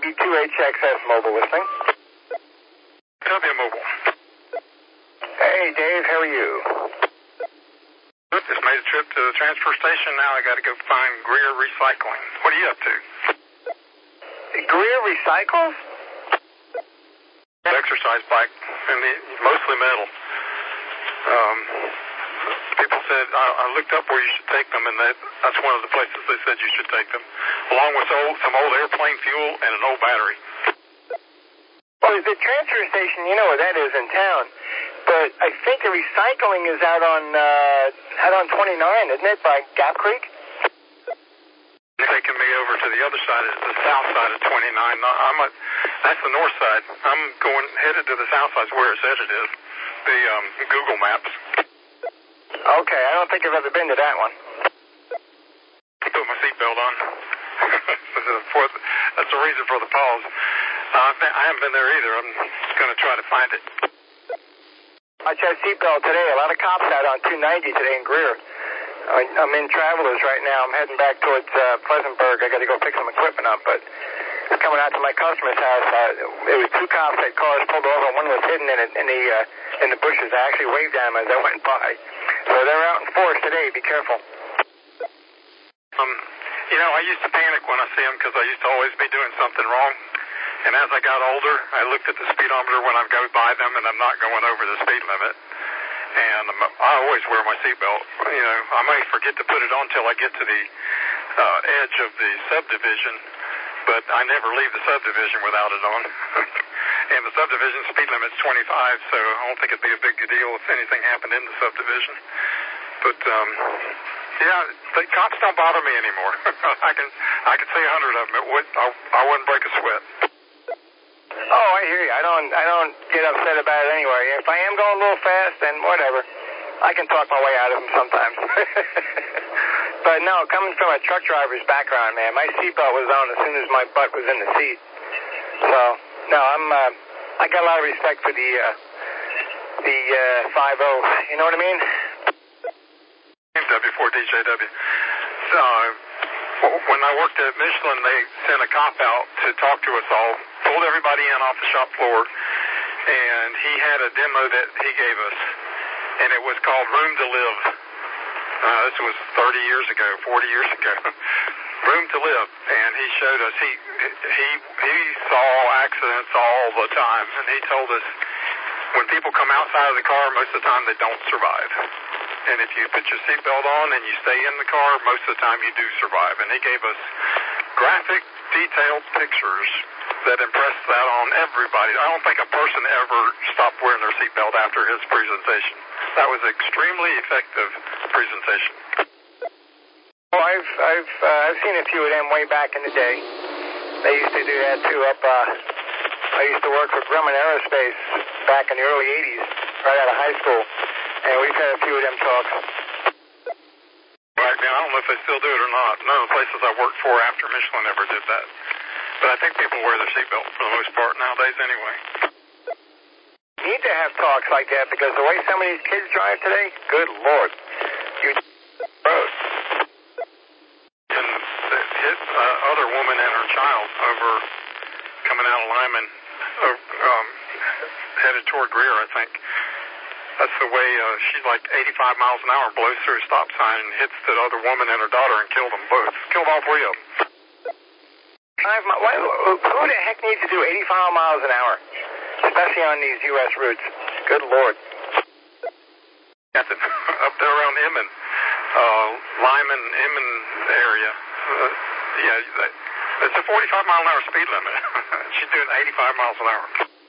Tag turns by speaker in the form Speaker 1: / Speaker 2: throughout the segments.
Speaker 1: W2HXS mobile listening.
Speaker 2: W Mobile.
Speaker 1: Hey, Dave, how are you?
Speaker 2: Just made a trip to the transfer station. Now I got to go find Greer Recycling. What are you up to?
Speaker 1: Greer Recycles?
Speaker 2: Exercise bike, and mostly metal. People said, I looked up where you should take them, and that's one of the places they said you should take them, along with some old airplane fuel and an old battery.
Speaker 1: Well, the transfer station, you know where that is in town. But I think the recycling is out on 29, isn't it, by Gap Creek?
Speaker 2: Taking me over to the other side, is the south side of 29. That's the north side. I'm headed to the south side where it said it is. The Google Maps.
Speaker 1: Okay, I don't think I've ever been to that one.
Speaker 2: I put my seatbelt on. That's the reason for the pause. I haven't been there either. I'm going to try to find it.
Speaker 1: I tried seatbelt today. A lot of cops out on 290 today in Greer. I'm in Travelers right now. I'm heading back towards Pleasantburg. I got to go pick some equipment up, but coming out to my customer's house, there was two cops that cars pulled over. One was hidden in the bushes. I actually waved at them as I went by. So they're out in force today. Be careful.
Speaker 2: I used to panic when I see them because I used to always be doing something wrong. And as I got older, I looked at the speedometer when I go by them, and I'm not going over the speed limit. And I always wear my seatbelt. I may forget to put it on till I get to the edge of the subdivision, but I never leave the subdivision without it on. And the subdivision speed limit's 25, so I don't think it'd be a big deal if anything happened in the subdivision. But the cops don't bother me anymore. I can see 100 of them. I wouldn't break a sweat.
Speaker 1: Oh, I hear you. I don't get upset about it anyway. If I am going a little fast, then whatever. I can talk my way out of them sometimes. But no, coming from a truck driver's background, man, my seatbelt was on as soon as my butt was in the seat. So no, I got a lot of respect for the 5.0. You know what I mean?
Speaker 2: W4DJW. So when I worked at Michelin, they sent a cop out to talk to us all, pulled everybody in off the shop floor, and he had a demo that he gave us, and it was called Room to Live. This was 30 years ago, 40 years ago. Room to Live, and he showed us, he saw accidents all the time, and he told us when people come outside of the car, most of the time they don't survive. And if you put your seatbelt on and you stay in the car, most of the time you do survive. And he gave us graphic, detailed pictures that impressed that on everybody. I don't think a person ever stopped wearing their seatbelt after his presentation. That was an extremely effective presentation.
Speaker 1: Well, I've seen a few of them way back in the day. They used to do that too. I used to work for Grumman Aerospace back in the early 80s, right out of high school. And we've had a few of them talks.
Speaker 2: Right now, I don't know if they still do it or not. None of the places I worked for after Michelin ever did that. But I think people wear their seatbelt for the most part nowadays anyway.
Speaker 1: You need to have talks like that because the way some of these kids drive today, good Lord. You road.
Speaker 2: And hit other woman and her child over coming out of Lyman, headed toward Greer, I think. That's the way she's like 85 miles an hour, blows through a stop sign and hits that other woman and her daughter and killed them both. Killed all three of them.
Speaker 1: Who the heck needs to do 85 miles an hour, especially on these U.S. routes? Good Lord.
Speaker 2: Up there around Emmon, Lyman, Emmon area. It's a 45 mile an hour speed limit. She's doing 85 miles an hour.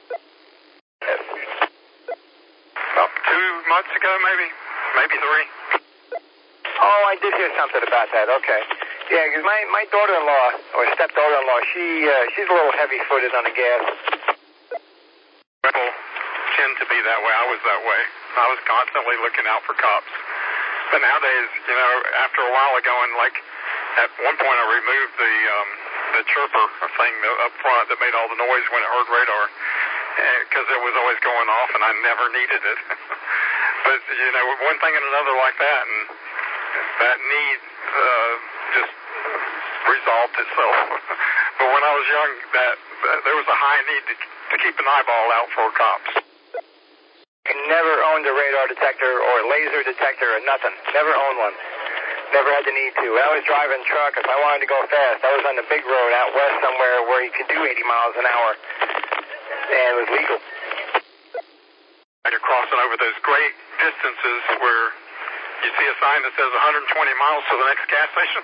Speaker 2: About 2 months ago, maybe 3.
Speaker 1: Oh, I did hear something about that. Okay. Yeah, because my daughter-in-law, or stepdaughter-in-law, she's a little heavy-footed on the gas.
Speaker 2: People tend to be that way. I was that way. I was constantly looking out for cops. But nowadays, after a while ago, and like at one point I removed the chirper thing up front that made all the noise when it heard radar, because it was always going off and I never needed it. But, one thing and another like that, and that need just resolved itself. But when I was young, there was a high need to keep an eyeball out for cops.
Speaker 1: I never owned a radar detector or a laser detector or nothing. Never owned one. Never had the need to. When I was driving truck, if I wanted to go fast, I was on the big road out west somewhere where you could do 80 miles an hour, and it was legal.
Speaker 2: You're crossing over those great distances where you see a sign that says 120 miles to the next gas station.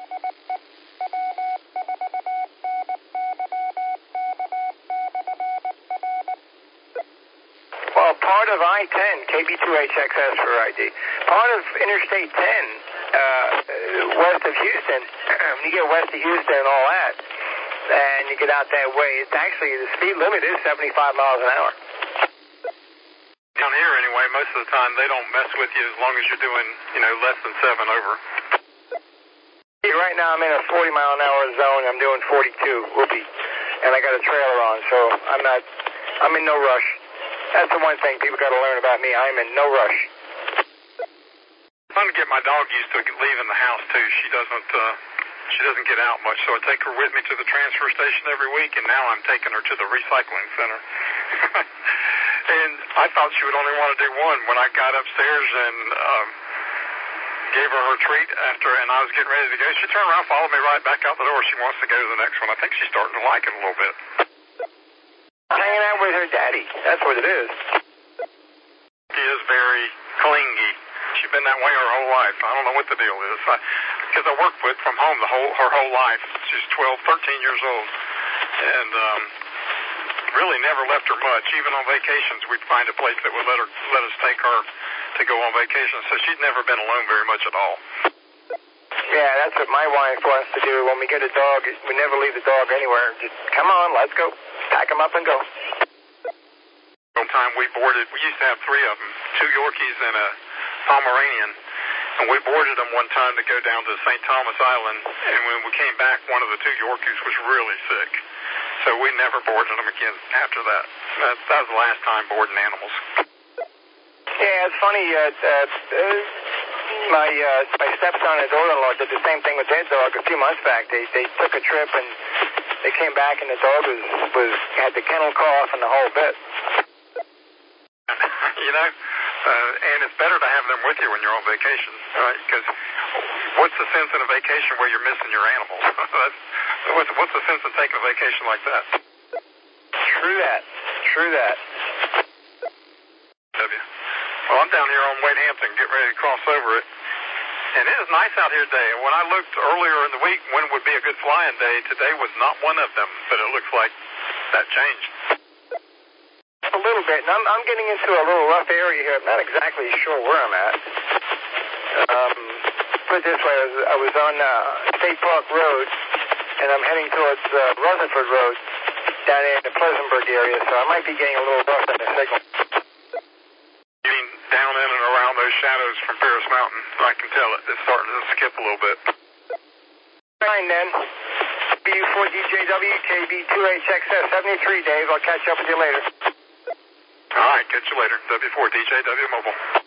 Speaker 1: Well, part of I-10, KB2HXS for ID, part of Interstate 10, west of Houston, when you get west of Houston and all that, and you get out that way, it's actually, the speed limit is 75 miles an hour.
Speaker 2: Down here anyway, most of the time they don't mess with you as long as you're doing, less than 7 over.
Speaker 1: Right now I'm in a 40 mile an hour zone, I'm doing 42, whoopee, and I got a trailer on, so I'm in no rush. That's the one thing people got to learn about me. I'm in no rush.
Speaker 2: I'm trying to get my dog used to leaving the house too. She doesn't get out much, so I take her with me to the transfer station every week, and now I'm taking her to the recycling center. And I thought she would only want to do one. When I got upstairs and gave her her treat and I was getting ready to go, she turned around, followed me right back out the door. She wants to go to the next one. I think she's starting to like it a little bit.
Speaker 1: Hanging out with her daddy. That's what it is.
Speaker 2: She is very clingy. She's been that way her whole life. I don't know what the deal is. Because I worked with from home her whole life. She's 12, 13 years old. And really never left her much. Even on vacations, we'd find a place that would let us take her to go on vacation. So she'd never been alone very much at all.
Speaker 1: Yeah, that's what my wife wants to do. When we get a dog, we never leave the dog anywhere. Just come on, let's go. Pack him up and go.
Speaker 2: One time we used to have 3 of them, 2 Yorkies and a Pomeranian, and we boarded them one time to go down to St. Thomas Island, and when we came back, one of the 2 Yorkies was really sick. So we never boarded them again after that. That was the last time boarding animals.
Speaker 1: Yeah, it's funny. My stepson and daughter-in-law did the same thing with their dog a few months back. They took a trip and they came back and the dog had the kennel cough and the whole bit.
Speaker 2: And it's better to have them with you when you're on vacation, right? Because what's the sense in a vacation where you're missing your animals? What's the sense of taking a vacation like that?
Speaker 1: True that.
Speaker 2: Well, I'm down here on Wade Hampton, getting ready to cross over it. And it is nice out here today. And when I looked earlier in the week when would be a good flying day, today was not one of them. But it looks like that changed.
Speaker 1: A little bit. And I'm getting into a little rough area here. I'm not exactly sure where I'm at. Put it this way, I was on State Park Road, and I'm heading towards Rutherford Road down in the Pleasantburg area, so I might be getting a little rough in the signal.
Speaker 2: You mean down in and around those shadows from Paris Mountain? I can tell it. It's starting to skip a little bit.
Speaker 1: Fine, then. BU4DJW, KB2HXS 73, Dave. I'll catch up with you later.
Speaker 2: All right, catch you later. W4DJW Mobile.